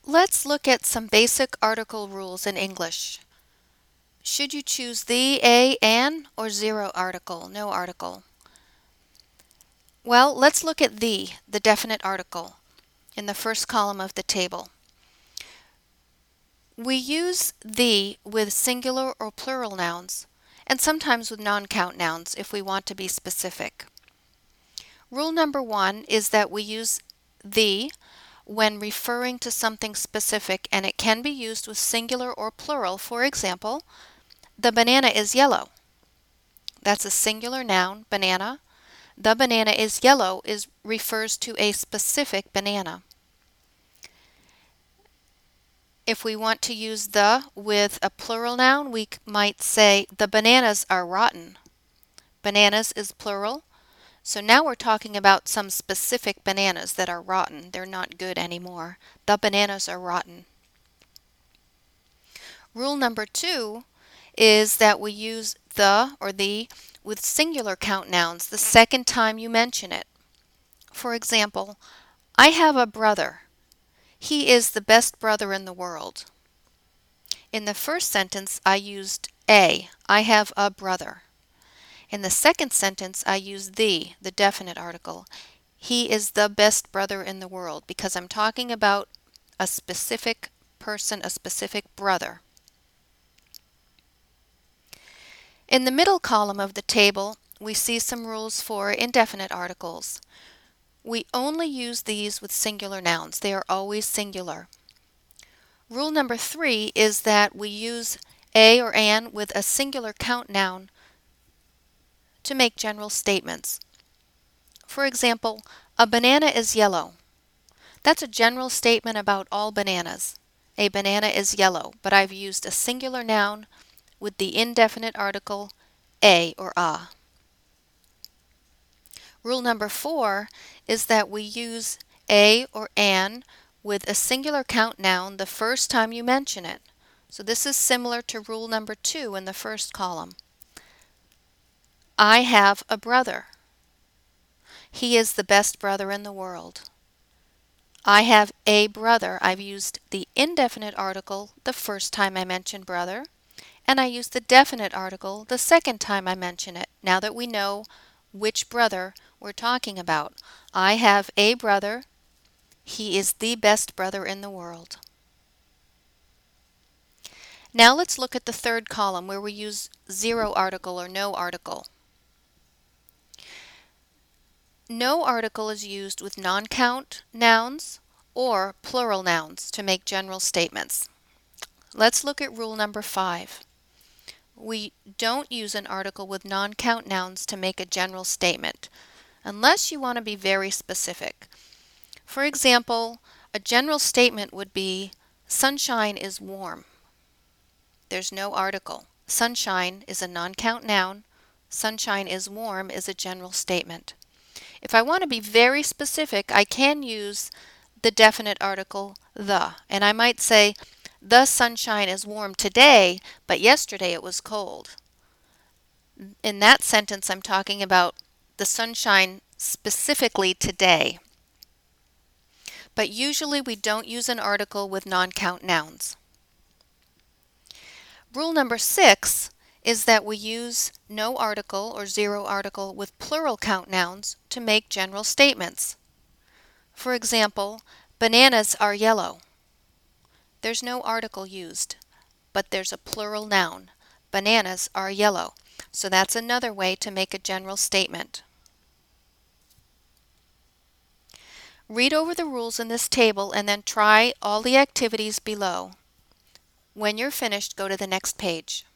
Let's look at some basic article rules in English. Should you choose the, a, an, or zero article, no article? Well, let's look at the definite article, in the first column of the table. We use the with singular or plural nouns, and sometimes with non-count nouns if we want to be specific. Rule number 1 is that we use the when referring to something specific, and it can be used with singular or plural. For example, the banana is yellow. That's a singular noun, banana. The banana is yellow refers to a specific banana. If we want to use the with a plural noun, we might say the bananas are rotten. Bananas is plural. So now we're talking about some specific bananas that are rotten. They're not good anymore. The bananas are rotten. Rule number 2 is that we use the or the with singular count nouns the second time you mention it. For example, I have a brother. He is the best brother in the world. In the first sentence, I used a. I have a brother. In the second sentence, I use the definite article. He is the best brother in the world because I'm talking about a specific person, a specific brother. In the middle column of the table, we see some rules for indefinite articles. We only use these with singular nouns. They are always singular. Rule number 3 is that we use a or an with a singular count noun to make general statements. For example, a banana is yellow. That's a general statement about all bananas. A banana is yellow, but I've used a singular noun with the indefinite article a or a. Rule number 4 is that we use a or an with a singular count noun the first time you mention it. So this is similar to rule number 2 in the first column. I have a brother. He is the best brother in the world. I have a brother. I've used the indefinite article the first time I mention brother, and I use the definite article the second time I mention it, now that we know which brother we're talking about. I have a brother. He is the best brother in the world. Now let's look at the third column where we use zero article or no article. No article is used with non-count nouns or plural nouns to make general statements. Let's look at rule number 5. We don't use an article with non-count nouns to make a general statement, unless you want to be very specific. For example, a general statement would be, sunshine is warm. There's no article. Sunshine is a non-count noun. Sunshine is warm is a general statement. If I want to be very specific, I can use the definite article the, and I might say, the sunshine is warm today, but yesterday it was cold. In that sentence, I'm talking about the sunshine specifically today. But usually we don't use an article with non-count nouns. Rule number 6 is that we use no article or zero article with plural count nouns to make general statements. For example, bananas are yellow. There's no article used, but there's a plural noun. Bananas are yellow. So that's another way to make a general statement. Read over the rules in this table and then try all the activities below. When you're finished, go to the next page.